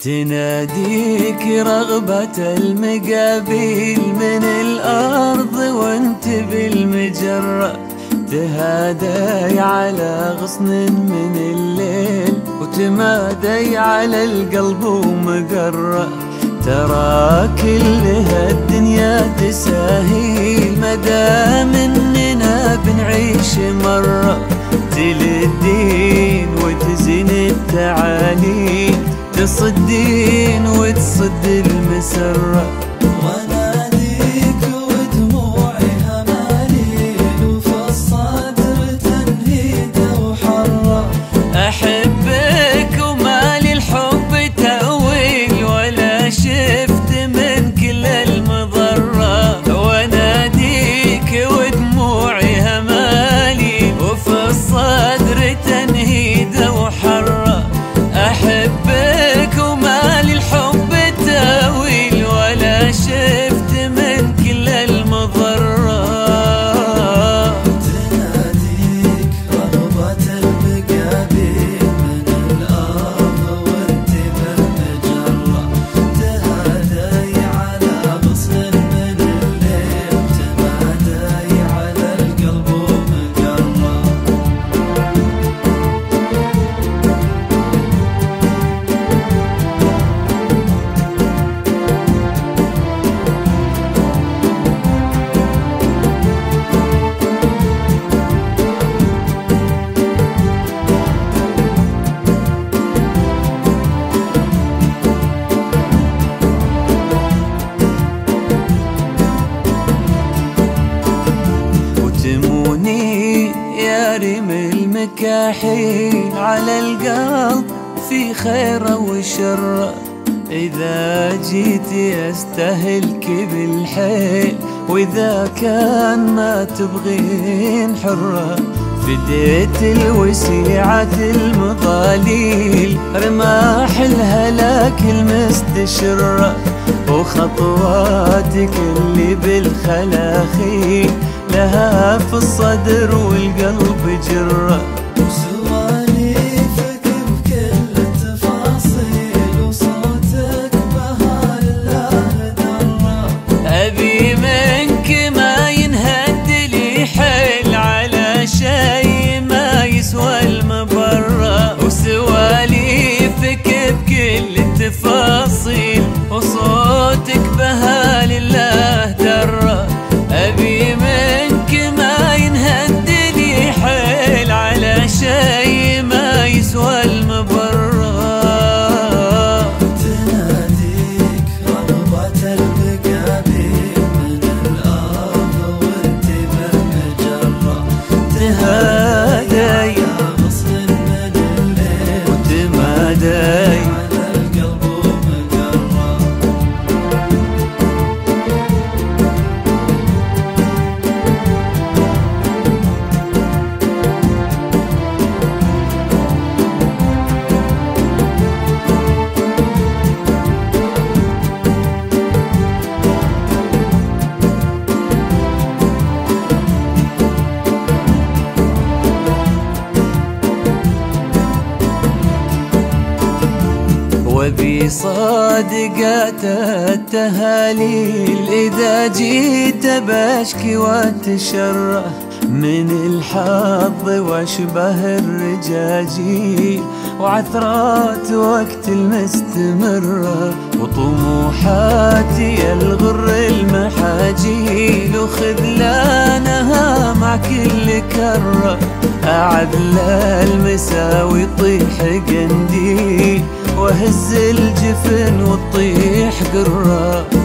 تناديك رغبة المقابيل من الأرض وانت بالمجرة، تهادي على غصن من الليل وتمادي على القلب ومقرة. ترى كل هالدنيا تساهيل مدام اننا بنعيش مرة، تلدين وتزين التعاليل، تصدين وتصد المسرة. واناديك ودموعي هماليل وفي الصدر تنهيده وحرة، أحبك ومالي الحب تأويل ولا شفت من كل المضرة. واناديك ودموعي هماليل وفي الصدر تنهيده وحرة، أحبك ومالي الحب تاويل ولا شفت من كل المضرة. تناديك رغبة المقابيل من الأرض وانت بالمجرة، تهادي على غصن من الليل، تمادي على القلب ومقرة. وتموني يا ريم المكاحيل على القلب في خير وشر، إذا جيت يستهلك بالحيل وإذا كان ما تبغين حرة. فديت الوسيعة المضاليل رماح الهلاك المستشرة، وخطواتك اللي بالخلاخيل لها في الصدر والقلب جرة. وسواليفك بكل التفاصيل وصوتك بها لله درة، أبي منك ما ينهد لي حيل على شي ما يسوى المبرة. وسواليفك بكل التفاصيل وصوتك بها لله درة، أبي منك ما ينهد لي حيل على شي ما يسوى المبرة. تناديك رغبة المقابيل من الأرض وانت بالمجرة، تهادي على غصن من الليل وتمادي على القلب ومقرة. وبصادقات التهاليل إذا جيت بشكي واتشرح من الحظ واشبه الرجاجيل وعثرات وقت المستمرة، وطموحاتي الغر المحاجيل وخذلانها مع كل كرة. أعدل المساوي طيح قنديل وهز الجفن وتطيح قرة.